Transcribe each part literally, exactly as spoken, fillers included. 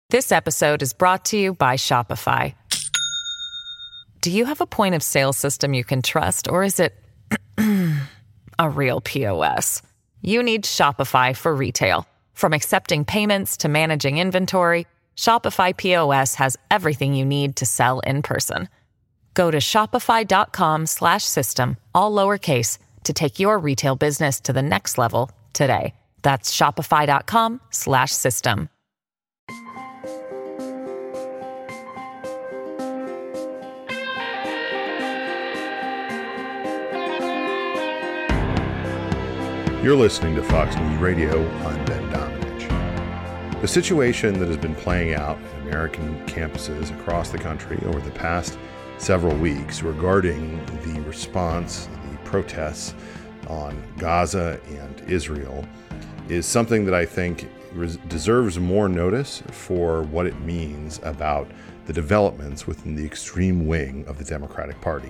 This episode is brought to you by Shopify. Do you have a point of sale system you can trust, or is it a real P O S? You need Shopify for retail. From accepting payments to managing inventory, Shopify P O S has everything you need to sell in person. Go to shopify.com slash system, all lowercase, to take your retail business to the next level today. That's shopify.com slash system. You're listening to Fox News Radio. I'm Ben Domenech. The situation that has been playing out in American campuses across the country over the past several weeks regarding the response, the protests on Gaza and Israel is something that I think res- deserves more notice for what it means about the developments within the extreme wing of the Democratic Party.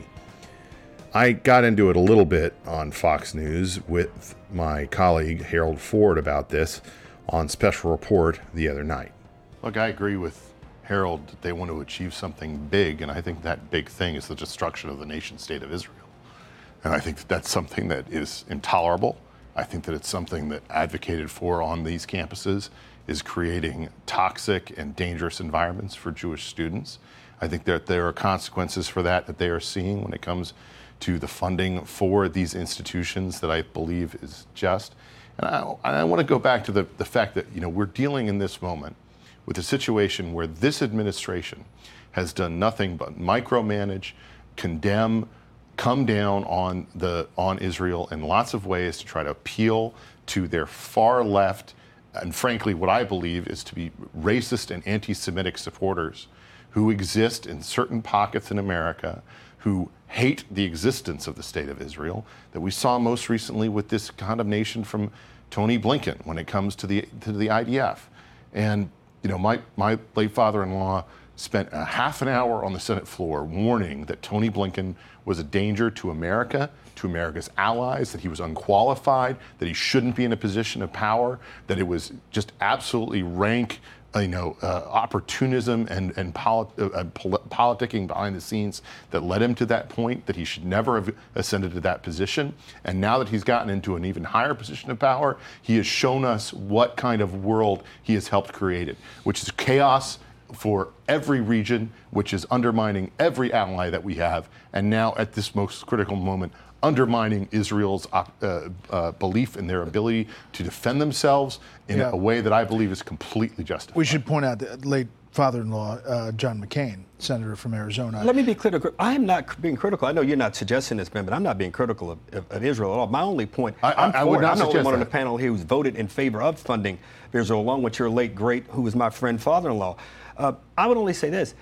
I got into it a little bit on Fox News with my colleague Harold Ford about this on Special Report the other night. Look, I agree with Harold that they want to achieve something big, and I think that big thing is the destruction of the nation state of Israel. And I think that that's something that is intolerable. I think that it's something that advocated for on these campuses is creating toxic and dangerous environments for Jewish students. I think that there are consequences for that that they are seeing when it comes to the funding for these institutions that I believe is just. And I, I want to go back to the, the fact that, you know, we're dealing in this moment with a situation where this administration has done nothing but micromanage, condemn, come down on the on Israel in lots of ways to try to appeal to their far left and frankly what I believe is to be racist and anti-Semitic supporters who exist in certain pockets in America, who hate the existence of the state of Israel, that we saw most recently with this condemnation from Tony Blinken when it comes to the to the I D F. And you know, my my late father-in-law spent a half an hour on the Senate floor warning that Tony Blinken was a danger to America, to America's allies, that he was unqualified, that he shouldn't be in a position of power, that it was just absolutely rank, you know, uh, opportunism and and polit- uh, pol- politicking behind the scenes that led him to that point, that he should never have ascended to that position. And now that he's gotten into an even higher position of power, he has shown us what kind of world he has helped create it, which is chaos for every region, which is undermining every ally that we have. And now at this most critical moment, undermining Israel's uh, uh, belief in their ability to defend themselves in yeah. a way that I believe is completely justified. We should point out that late father-in-law, uh, John McCain, senator from Arizona. Let me be clear. I'm not being critical. I know you're not suggesting this, Ben, but I'm not being critical of, of, of Israel at all. My only point, I, I'm, I, I would not I'm the only one that. on the panel here who's voted in favor of funding Israel, along with your late great, who was my friend father-in-law. Uh, I would only say this.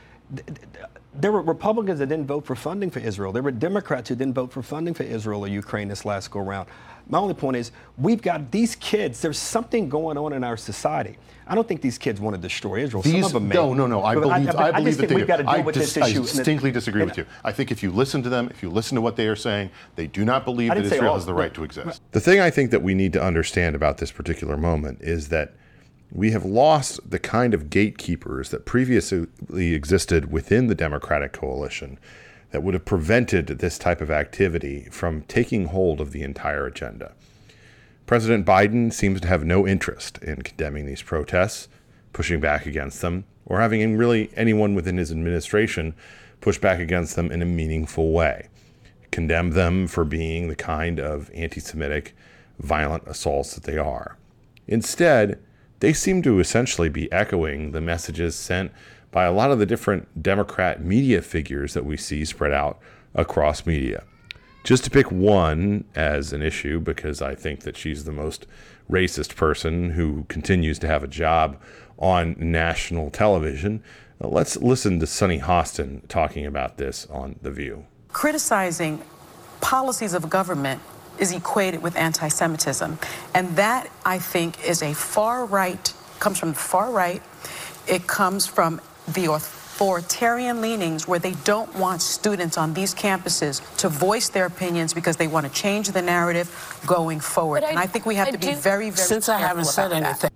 There were Republicans that didn't vote for funding for Israel. There were Democrats who didn't vote for funding for Israel or Ukraine this last go round. My only point is, we've got these kids, there's something going on in our society. I don't think these kids want to destroy Israel. These, Some of them may. No, no, no. I but believe, I, I, I I believe just that think they we've got to deal I with dis- this issue. I distinctly disagree and, with you. I think if you listen to them, if you listen to what they are saying, they do not believe that Israel all, has the right to exist. The thing I think that we need to understand about this particular moment is that we have lost the kind of gatekeepers that previously existed within the Democratic coalition that would have prevented this type of activity from taking hold of the entire agenda. President Biden seems to have no interest in condemning these protests, pushing back against them, or having really anyone within his administration push back against them in a meaningful way, condemn them for being the kind of anti-Semitic, violent assaults that they are. Instead, they seem to essentially be echoing the messages sent by a lot of the different Democrat media figures that we see spread out across media. Just to pick one as an issue, because I think that she's the most racist person who continues to have a job on national television, let's listen to Sunny Hostin talking about this on The View. Criticizing policies of government is equated with anti-Semitism. And that, I think, is a far right, comes from the far right. It comes from the authoritarian leanings where they don't want students on these campuses to voice their opinions because they want to change the narrative going forward. I, and I think we have I to be very, very Since I haven't said anything. That.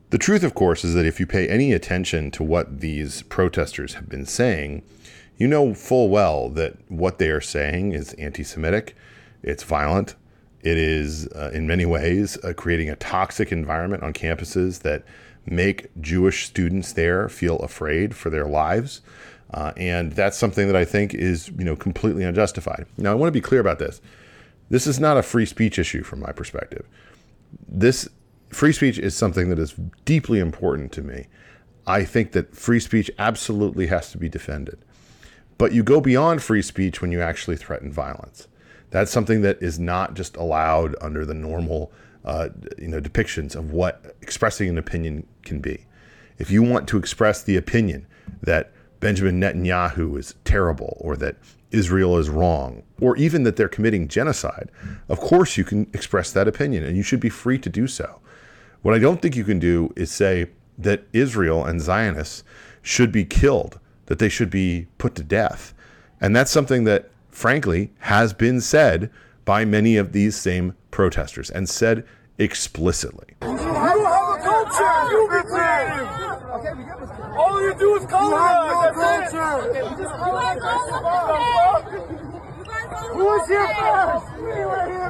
The truth, of course, is that if you pay any attention to what these protesters have been saying, you know full well that what they are saying is anti-Semitic, it's violent, it is, uh, in many ways, uh, creating a toxic environment on campuses that make Jewish students there feel afraid for their lives. Uh, and that's something that I think is, you know, completely unjustified. Now, I want to be clear about this. This is not a free speech issue from my perspective. This free speech is something that is deeply important to me. I think that free speech absolutely has to be defended. But you go beyond free speech when you actually threaten violence. That's something that is not just allowed under the normal uh, you know, depictions of what expressing an opinion can be. If you want to express the opinion that Benjamin Netanyahu is terrible, or that Israel is wrong, or even that they're committing genocide, of course you can express that opinion, and you should be free to do so. What I don't think you can do is say that Israel and Zionists should be killed, that they should be put to death. And that's something that, frankly, has been said by many of these same protesters, and said explicitly. You don't have a culture. You be creative. All you do is colonize. That's it. Who was here first? We were here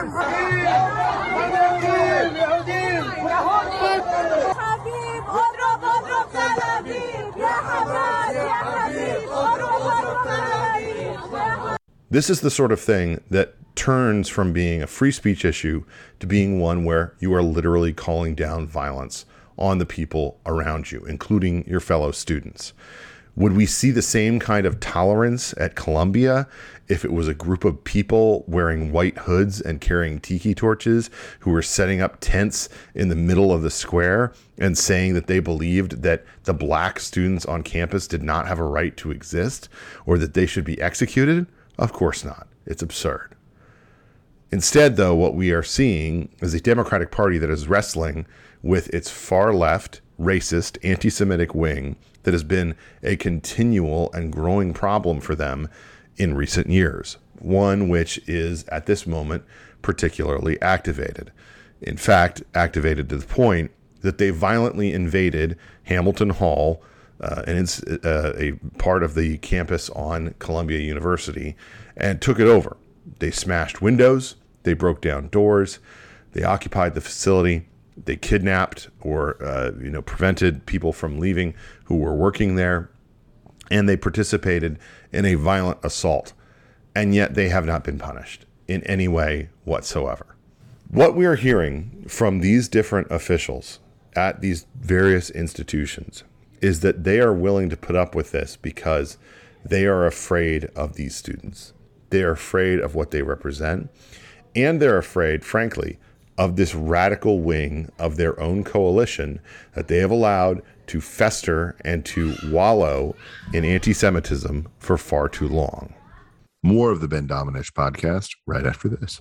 first. This is the sort of thing that turns from being a free speech issue to being one where you are literally calling down violence on the people around you, including your fellow students. Would we see the same kind of tolerance at Columbia if it was a group of people wearing white hoods and carrying tiki torches who were setting up tents in the middle of the square and saying that they believed that the black students on campus did not have a right to exist, or that they should be executed? Of course not. It's absurd. Instead, though, what we are seeing is a Democratic Party that is wrestling with its far left, racist, anti-Semitic wing that has been a continual and growing problem for them in recent years, one which is, at this moment, particularly activated. In fact, activated to the point that they violently invaded Hamilton Hall, uh, and it's uh, a part of the campus on Columbia University, and took it over. They smashed windows, they broke down doors, they occupied the facility, they kidnapped or uh, you know prevented people from leaving who were working there, and they participated in a violent assault, and yet they have not been punished in any way whatsoever. What we are hearing from these different officials at these various institutions is that they are willing to put up with this because they are afraid of these students. They are afraid of what they represent, and they're afraid, frankly, of this radical wing of their own coalition that they have allowed to fester and to wallow in anti-Semitism for far too long. More of the Ben Domenech podcast right after this.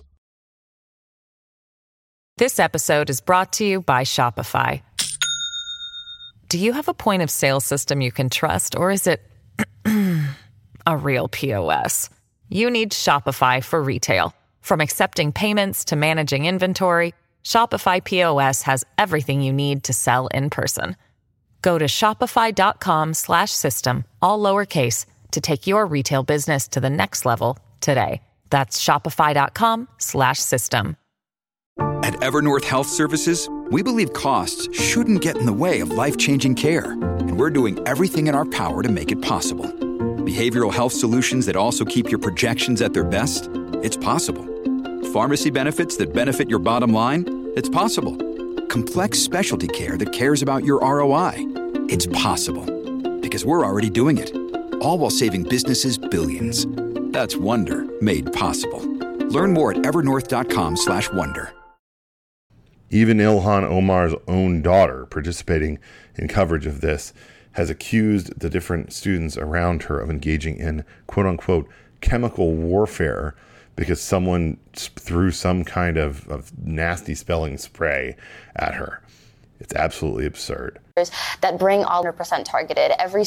This episode is brought to you by Shopify. Do you have a point of sale system you can trust, or is it a real P O S? You need Shopify for retail. From accepting payments to managing inventory, Shopify P O S has everything you need to sell in person. Go to shopify.com slash system, all lowercase, to take your retail business to the next level today. That's shopify.com slash system. At Evernorth Health Services, we believe costs shouldn't get in the way of life-changing care, and we're doing everything in our power to make it possible. Behavioral health solutions that also keep your projections at their best? It's possible. Pharmacy benefits that benefit your bottom line? It's possible. Complex specialty care that cares about your R O I? It's possible. Because we're already doing it. All while saving businesses billions. That's Wonder made possible. Learn more at evernorth.com slash wonder. Even Ilhan Omar's own daughter, participating in coverage of this, has accused the different students around her of engaging in quote-unquote chemical warfare because someone threw some kind of, of nasty spelling spray at her. It's absolutely absurd. That bring all one hundred percent targeted every single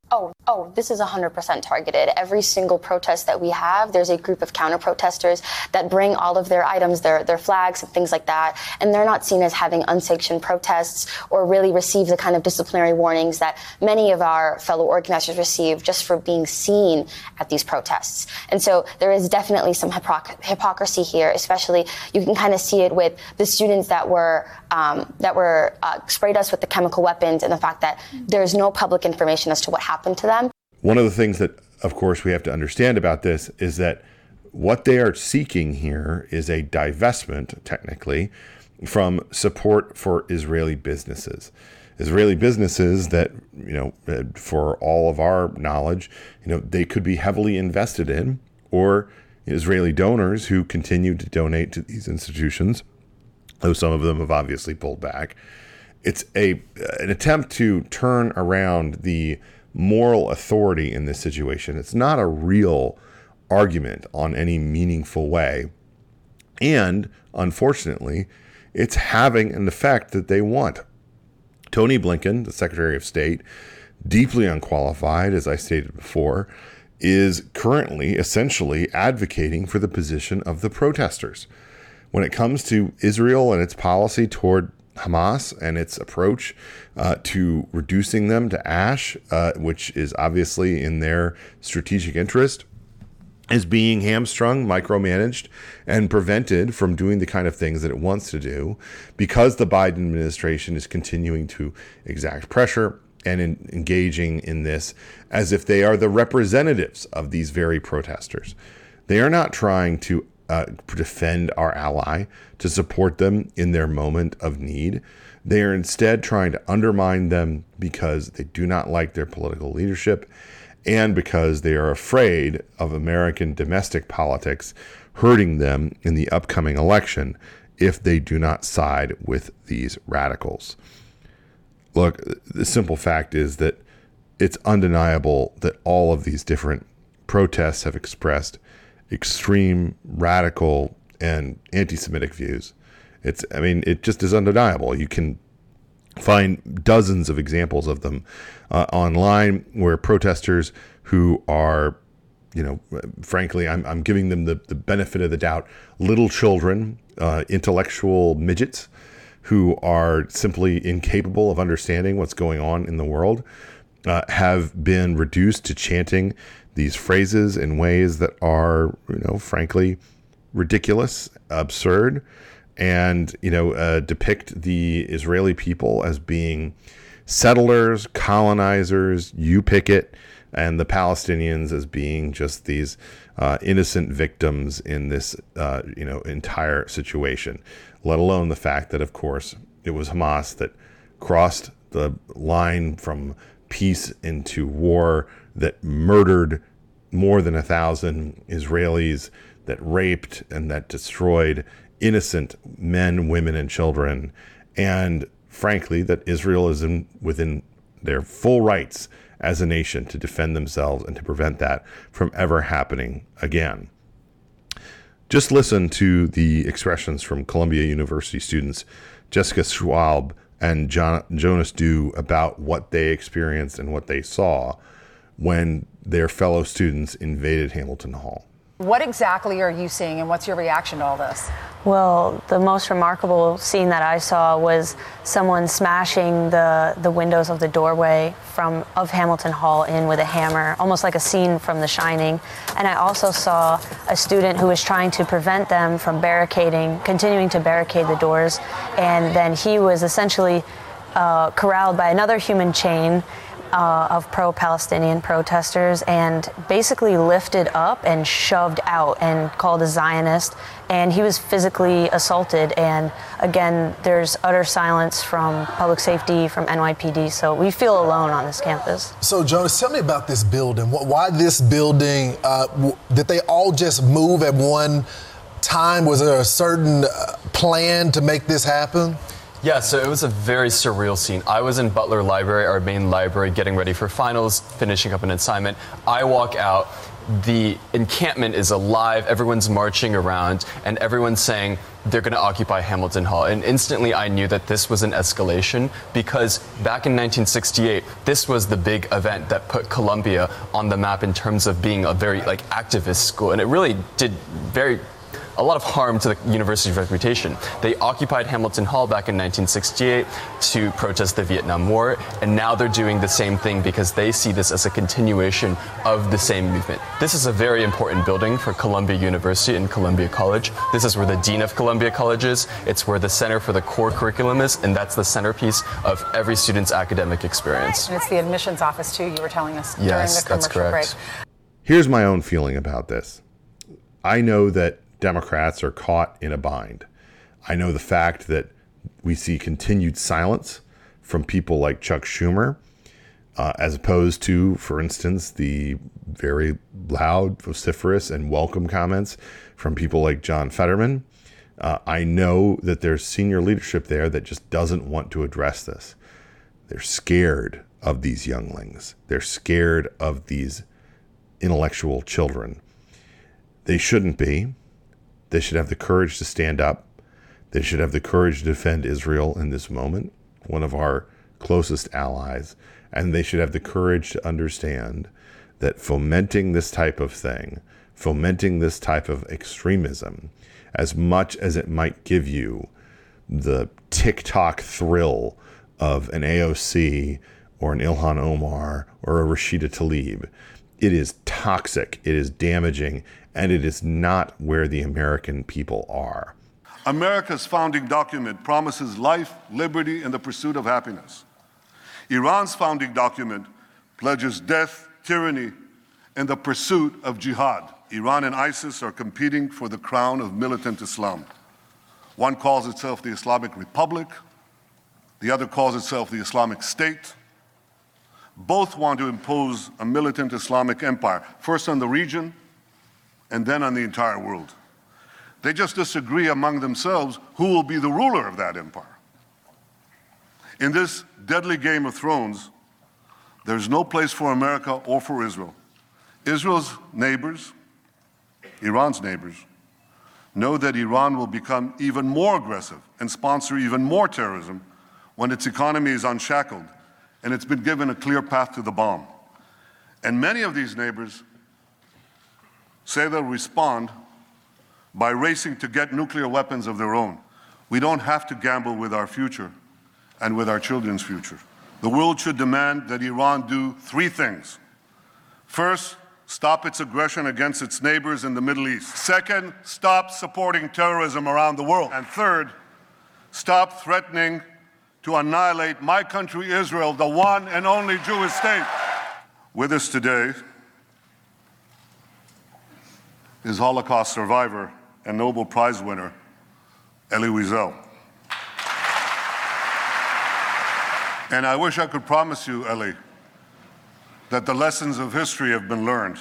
Oh, oh, this is one hundred percent targeted. Every single protest that we have, there's a group of counter-protesters that bring all of their items, their their flags and things like that, and they're not seen as having unsanctioned protests or really receive the kind of disciplinary warnings that many of our fellow organizers receive just for being seen at these protests. And so there is definitely some hypoc- hypocrisy here, especially you can kind of see it with the students that were um, that were uh, sprayed us with the chemical weapons and the fact that there's no public information as to what happened to them. One of the things that, of course, we have to understand about this is that what they are seeking here is a divestment, technically, from support for Israeli businesses. Israeli businesses that, you know, for all of our knowledge, you know, they could be heavily invested in, or Israeli donors who continue to donate to these institutions, though some of them have obviously pulled back. It's a an attempt to turn around the moral authority in this situation. It's not a real argument on any meaningful way. And unfortunately, it's having an effect that they want. Tony Blinken, the Secretary of State, deeply unqualified, as I stated before, is currently essentially advocating for the position of the protesters. When it comes to Israel and its policy toward Hamas and its approach uh, to reducing them to ash, uh, which is obviously in their strategic interest, is being hamstrung, micromanaged, and prevented from doing the kind of things that it wants to do because the Biden administration is continuing to exact pressure and in, engaging in this as if they are the representatives of these very protesters. They are not trying to Uh, defend our ally, to support them in their moment of need. They are instead trying to undermine them because they do not like their political leadership and because they are afraid of American domestic politics hurting them in the upcoming election if they do not side with these radicals. Look, the simple fact is that it's undeniable that all of these different protests have expressed extreme, radical, and anti-Semitic views. It's, I mean, it just is undeniable. You can find dozens of examples of them uh, online where protesters who are, you know, frankly, I'm, I'm giving them the, the benefit of the doubt, little children, uh, intellectual midgets who are simply incapable of understanding what's going on in the world, uh, have been reduced to chanting these phrases in ways that are, you know, frankly, ridiculous, absurd, and, you know, uh, depict the Israeli people as being settlers, colonizers, you pick it, and the Palestinians as being just these uh, innocent victims in this, uh, you know, entire situation, let alone the fact that, of course, it was Hamas that crossed the line from peace into war, that murdered more than a thousand Israelis, that raped and that destroyed innocent men, women, and children. And frankly, that Israel is in, within their full rights as a nation to defend themselves and to prevent that from ever happening again. Just listen to the expressions from Columbia University students Jessica Schwab and John, Jonas Du about what they experienced and what they saw when their fellow students invaded Hamilton Hall. What exactly are you seeing, and what's your reaction to all this? Well, the most remarkable scene that I saw was someone smashing the, the windows of the doorway from of Hamilton Hall in with a hammer, almost like a scene from The Shining. And I also saw a student who was trying to prevent them from barricading, continuing to barricade the doors. And then he was essentially uh, corralled by another human chain Uh, of pro-Palestinian protesters and basically lifted up and shoved out and called a Zionist, and he was physically assaulted. And again, there's utter silence from public safety, from N Y P D, so we feel alone on this campus. So Jonas, tell me about this building. Why this building? Uh, did they all just move at one time? Was there a certain uh, plan to make this happen? Yeah, so it was a very surreal scene. I was in Butler Library, our main library, getting ready for finals, finishing up an assignment. I walk out, the encampment is alive, everyone's marching around, and everyone's saying they're going to occupy Hamilton Hall. And instantly I knew that this was an escalation, because back in nineteen sixty-eight, this was the big event that put Columbia on the map in terms of being a very like activist school. And it really did very a lot of harm to the university's reputation. They occupied Hamilton Hall back in nineteen sixty-eight to protest the Vietnam War, and now they're doing the same thing because they see this as a continuation of the same movement. This is a very important building for Columbia University and Columbia College. This is where the Dean of Columbia College is. It's where the Center for the Core Curriculum is, and that's the centerpiece of every student's academic experience. And it's the admissions office, too, you were telling us yes, during the commercial break. Here's my own feeling about this. I know that Democrats are caught in a bind. I know the fact that we see continued silence from people like Chuck Schumer, uh, as opposed to, for instance, the very loud, vociferous, and welcome comments from people like John Fetterman. Uh, I know that there's senior leadership there that just doesn't want to address this. They're scared of these younglings. They're scared of these intellectual children. They shouldn't be. They should have the courage to stand up. They should have the courage to defend Israel in this moment, one of our closest allies. And they should have the courage to understand that fomenting this type of thing, fomenting this type of extremism, as much as it might give you the TikTok thrill of an A O C or an Ilhan Omar or a Rashida Tlaib, it is toxic, it is damaging, and it is not where the American people are. America's founding document promises life, liberty, and the pursuit of happiness. Iran's founding document pledges death, tyranny, and the pursuit of jihad. Iran and ISIS are competing for the crown of militant Islam. One calls itself the Islamic Republic, the other calls itself the Islamic State. Both want to impose a militant Islamic empire, first on the region and then on the entire world. They just disagree among themselves who will be the ruler of that empire. In this deadly Game of Thrones, there's no place for America or for Israel. Israel's neighbors, Iran's neighbors, know that Iran will become even more aggressive and sponsor even more terrorism when its economy is unshackled and it's been given a clear path to the bomb. And many of these neighbors say they'll respond by racing to get nuclear weapons of their own. We don't have to gamble with our future and with our children's future. The world should demand that Iran do three things. First, stop its aggression against its neighbors in the Middle East. Second, stop supporting terrorism around the world. And third, stop threatening to annihilate my country, Israel, the one and only Jewish state. With us today is Holocaust survivor and Nobel Prize winner, Elie Wiesel. And I wish I could promise you, Elie, that the lessons of history have been learned.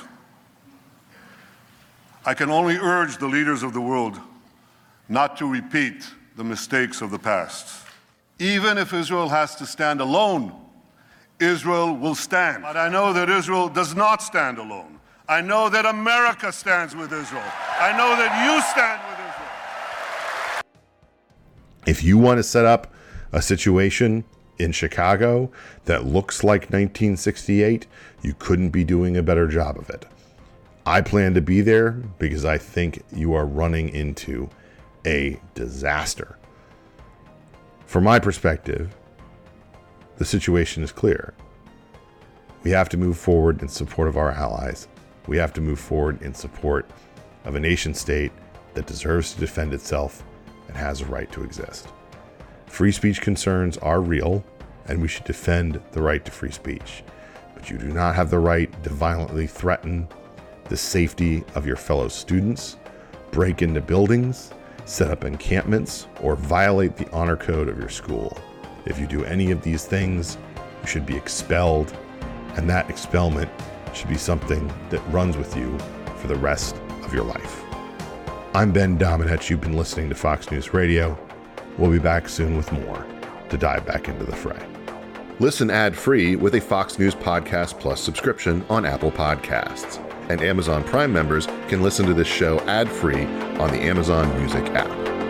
I can only urge the leaders of the world not to repeat the mistakes of the past. Even if Israel has to stand alone, Israel will stand. But I know that Israel does not stand alone. I know that America stands with Israel. I know that you stand with Israel. If you want to set up a situation in Chicago that looks like nineteen sixty-eight, you couldn't be doing a better job of it. I plan to be there because I think you are running into a disaster. From my perspective, the situation is clear. We have to move forward in support of our allies. We have to move forward in support of a nation state that deserves to defend itself and has a right to exist. Free speech concerns are real, and we should defend the right to free speech. But you do not have the right to violently threaten the safety of your fellow students, break into buildings, set up encampments, or violate the honor code of your school. If you do any of these things, you should be expelled, and that expelment should be something that runs with you for the rest of your life. I'm Ben Domenech. You've been listening to Fox News Radio. We'll be back soon with more to dive back into the fray. Listen ad-free with a Fox News Podcast Plus subscription on Apple Podcasts. And Amazon Prime members can listen to this show ad-free on the Amazon Music app.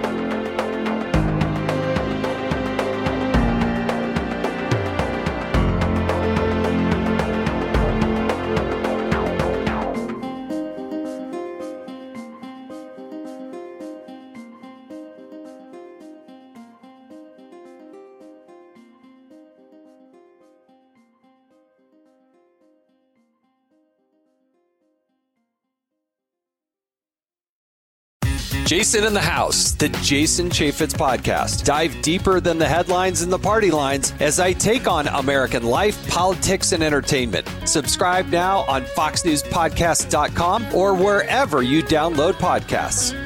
Jason in the House, the Jason Chaffetz Podcast. Dive deeper than the headlines and the party lines as I take on American life, politics, and entertainment. Subscribe now on fox news podcast dot com or wherever you download podcasts.